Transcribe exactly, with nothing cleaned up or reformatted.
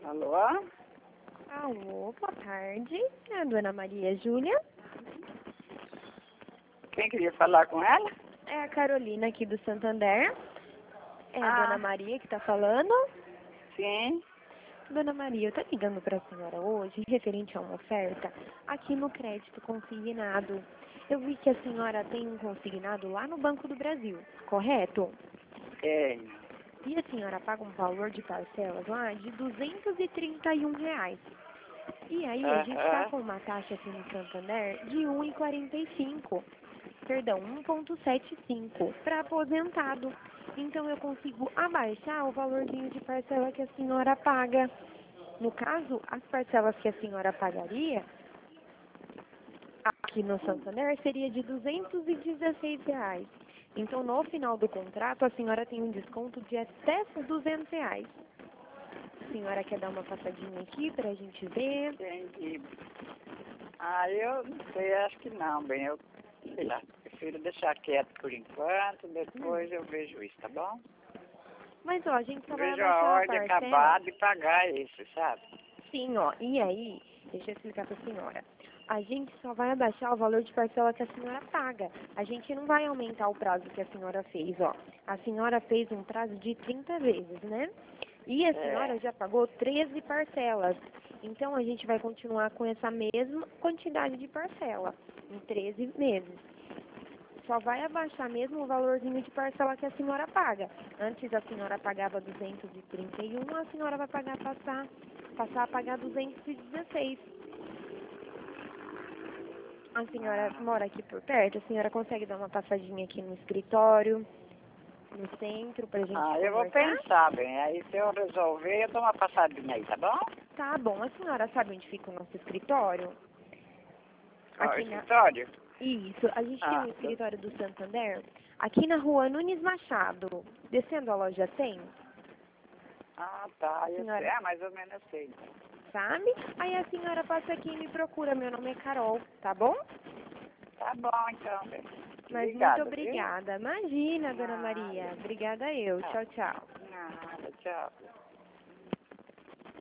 Alô? Alô, boa tarde. É a dona Maria Júlia? Quem queria falar com ela? É a Carolina aqui do Santander. É a Ah. dona Maria que está falando? Sim. Dona Maria, eu estou ligando para a senhora hoje referente a uma oferta aqui no crédito consignado. Eu vi que a senhora tem um consignado lá no Banco do Brasil, correto? Tenho. E a senhora paga um valor de parcelas lá de duzentos e trinta e um reais. E aí a gente está Aham. com uma taxa aqui no Santander de um vírgula quarenta e cinco. Perdão, um vírgula setenta e cinco para aposentado. Então eu consigo abaixar o valorzinho de parcela que a senhora paga. No caso, as parcelas que a senhora pagaria aqui no Santander seria de duzentos e dezesseis reais. Então no final do contrato a senhora tem um desconto de até duzentos reais. A senhora quer dar uma passadinha aqui para a gente ver? Entendi. Ah, eu não sei, acho que não, bem, eu sei lá, prefiro deixar quieto por enquanto, depois Hum. eu vejo isso, tá bom? Mas ó, a gente só vai Vejo a abaixar a hora de parcela. acabar de pagar isso, sabe? Sim, ó. E aí, deixa eu explicar para a senhora. A gente só vai abaixar o valor de parcela que a senhora paga. A gente não vai aumentar o prazo que a senhora fez, ó. A senhora fez um prazo de trinta vezes, né? E a senhora É. já pagou treze parcelas. Então, a gente vai continuar com essa mesma quantidade de parcela, em treze meses. Só vai abaixar mesmo o valorzinho de parcela que a senhora paga. Antes a senhora pagava duzentos e trinta e um, a senhora vai pagar passar, passar a pagar duzentos e dezesseis. A senhora Ah, mora aqui por perto, a senhora consegue dar uma passadinha aqui no escritório, no centro, pra gente ah, eu vou conversar? pensar, bem, aí se eu resolver, eu dou uma passadinha aí, tá bom? Tá bom, a senhora sabe onde fica o nosso escritório? Ó, o Aqui na... escritório? Isso, a gente tem Ah, um tô- escritório do Santander, aqui na rua Nunes Machado, descendo a loja cem, ah, tá, eu sei, senhora ah, mais ou menos eu sei. sabe? Aí a senhora passa aqui e me procura, meu nome é Carol, tá bom? Tá bom, então, bem. Mas muito Obrigada, viu? obrigada. Imagina, dona Nada, Maria. Obrigada eu. tchau. Tchau, tchau. Nada, tchau.